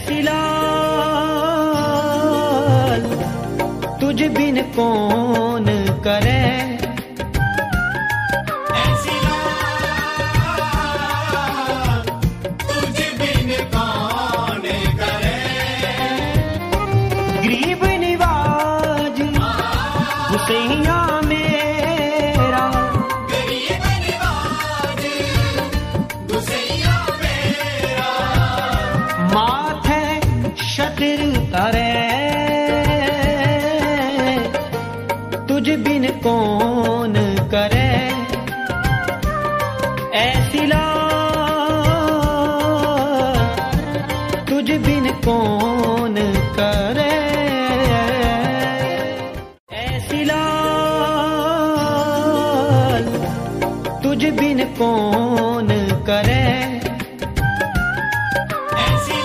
ऐसी लाल तुझ बिन कौन करे, ऐसी लाल तुझ बिन कौन करे। गरीब निवाज हुसैया मेरा, गरीब निवाज हुसैया मेरा। माथे शतिर करे, तुझ बिन कौन करे। ऐसी लाल तुझ बिन कौन करे, ऐसी लाल तुझ बिन कौन करे। ऐसी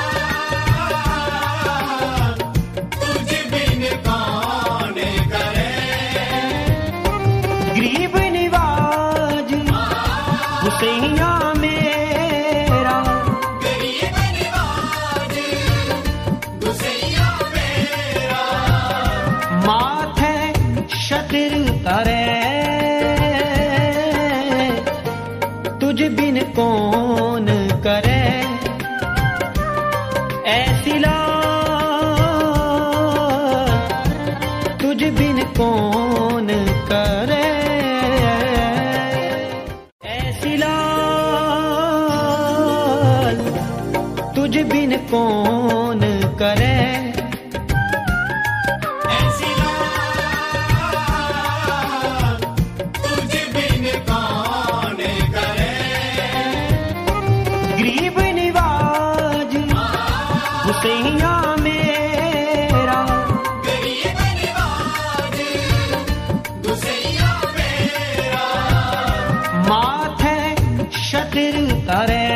लाल तुझ बिन कौन करे। गरीब निवाज हुसैया मेरा, गरीब निवाज हुसैया मेरा। माथे शतिर करे, तुझ बिन कौन करे। ऐसी लाल तुझ बिन कौन करे, ऐसी लाल तुझ बिन कौन करे। ऐसी लाल तुझ बिन कौन करे। गरीब निवाज हुसैया मेरा, गरीब निवाज हुसैया मेरा। माथे शतिर करे,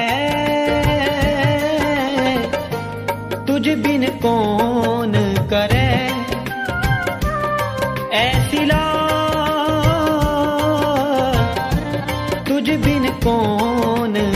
तुझ बिन कौन करे। ऐसी लाल तुझ बिन कौन